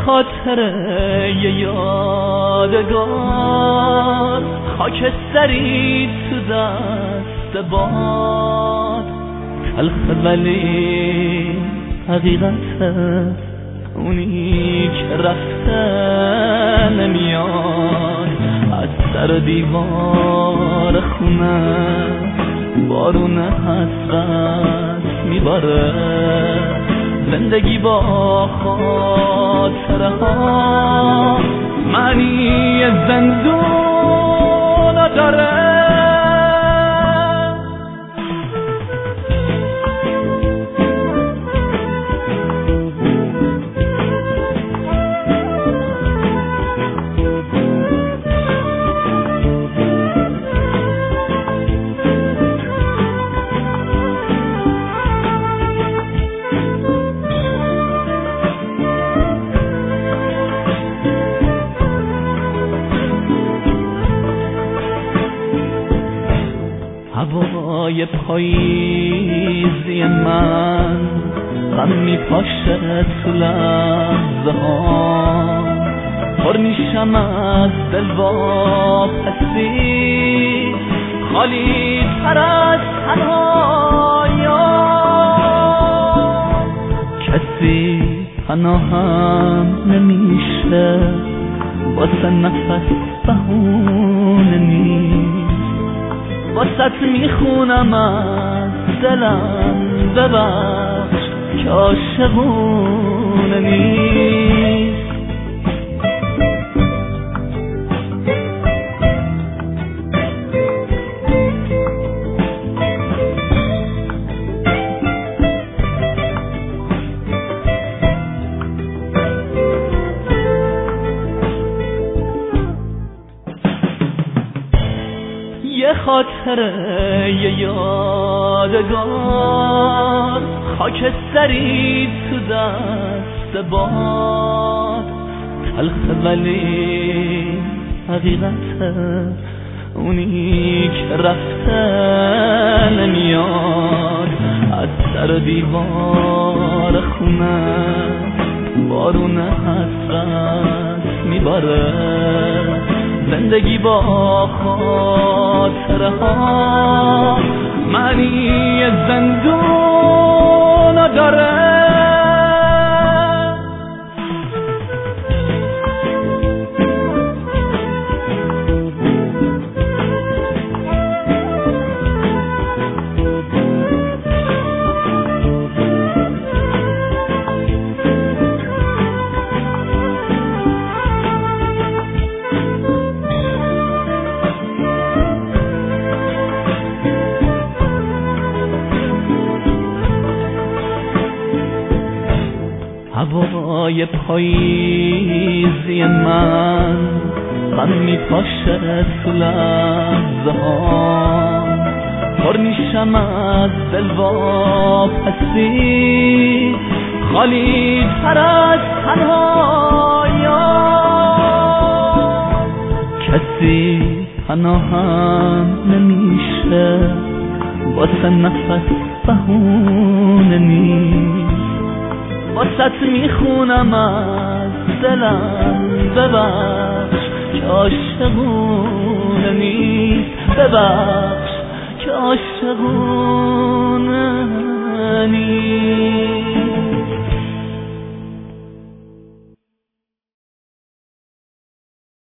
خاطره یادگار خاکستری تو دست باد تلخ ولی حقیقته اونی که رفته نمیاد از سر دیوار خونه بارون حسرت میباره زندگی با خاطره ها معنی زندون داره هوای پاییزی من غم میپاشه تو لحظه ها پر میشم از دل واپسی خالی تر از تنهایا کسی پناهم نمیشه واسه نفس بهونه نیست واسط میخونم از دلم ببخش که عاشقونه نیست یه خاطره یادگار خاکستری تو دست باد تلخ ولی حقیقته اونی که رفته نمیاد از سر دیوار خونه بارون حسرت میباره زندگی با خاطره ها معنی زندون داره هوای پاییزی من غم میپاشه تو لحظه ها پر میشم از دل واپسی خالی تر از تنهایا کسی پناهم نمیشه واسه نفس بهونه نیست واسط میخونم از دلم ببخش که عاشقونه نیست ببخش که عاشقونه نیست